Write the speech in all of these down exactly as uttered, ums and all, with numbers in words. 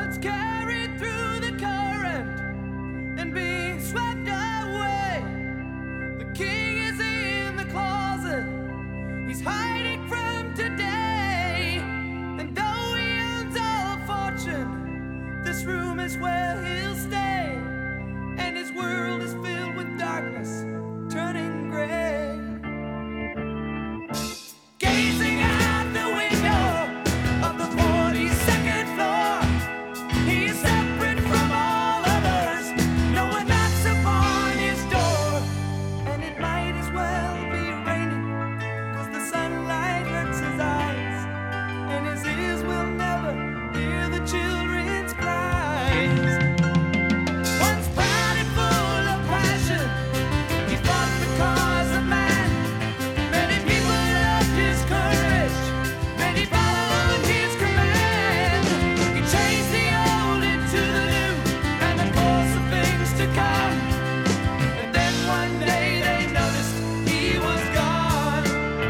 Once carried through the current and being swept away. The king is in the closet, he's hiding from today. And though he owns all fortune, this room is where he'll stay. And his world is filled with darkness, turning gray. Gazing out the window of the forty-second floor, he is separate from all others. No one knocks upon his door, and it might as well be raining, 'cause the sunlight hurts his eyes, and his ears will never hear the children's cries. Once proud and full of passion, he fought the cause of man. Many people loved his courage, many followed his command. He changed the old into the new, and the course of things to come. And then one day they noticed he was gone.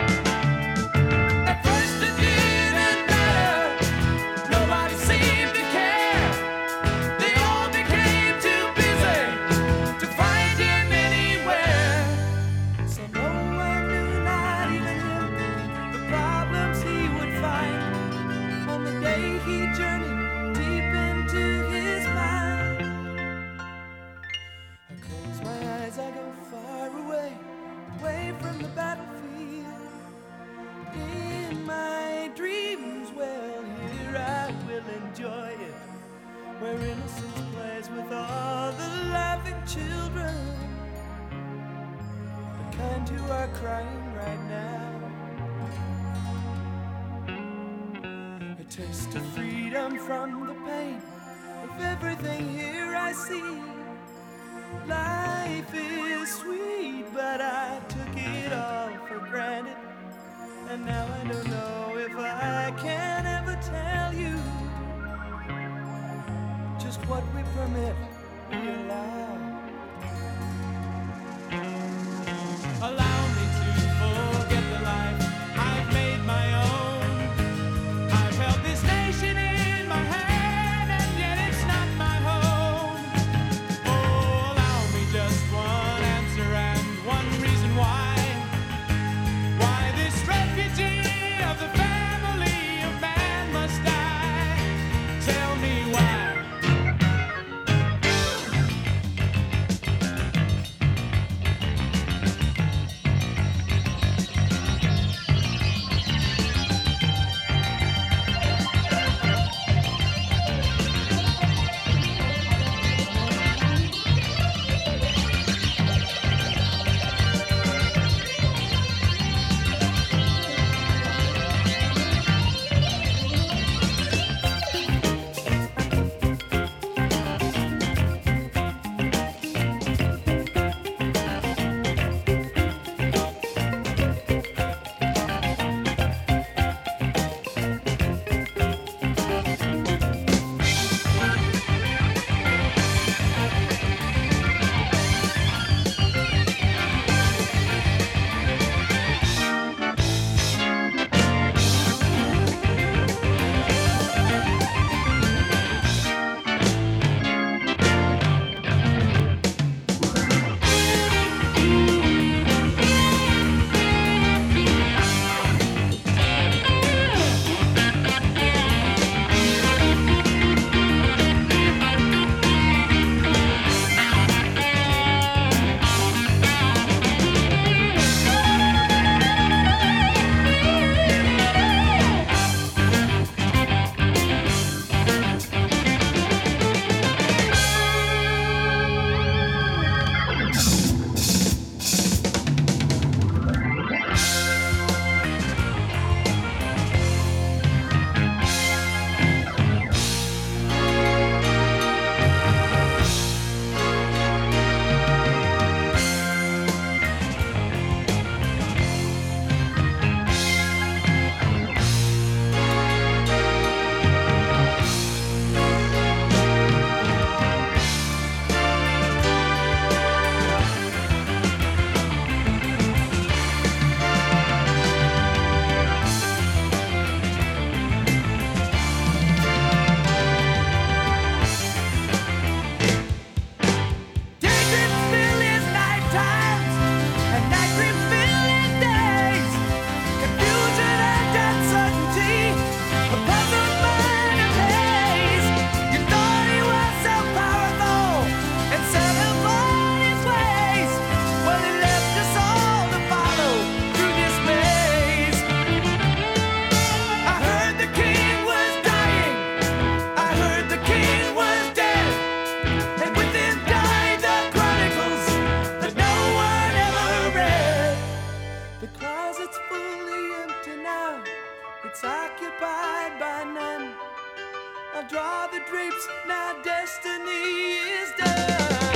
At first it didn't matter, nobody seemed to care. They all became too busy to find him anywhere. So no one knew, not even him, the problems he would find on the day he journeyed deep into his mind. I close my eyes, I go far away, away from the battlefield. In my dreams, well, here I will enjoy it, where innocence plays with all the laughing children, the kind who are crying right now. A taste of freedom from the pain of everything here I see. Life is sweet, but I took it all for granted. And now I don't know if I can ever tell you just what we permit, we allow. Allow me to forget the life I've made my own. I've held this nation in my hand, and yet it's not my home. Oh, allow me just one answer and one reason why. Why this refugee of the family of man must die. Tell me why. it's fully empty now. It's occupied by none. I'll draw the drapes, now destiny is done.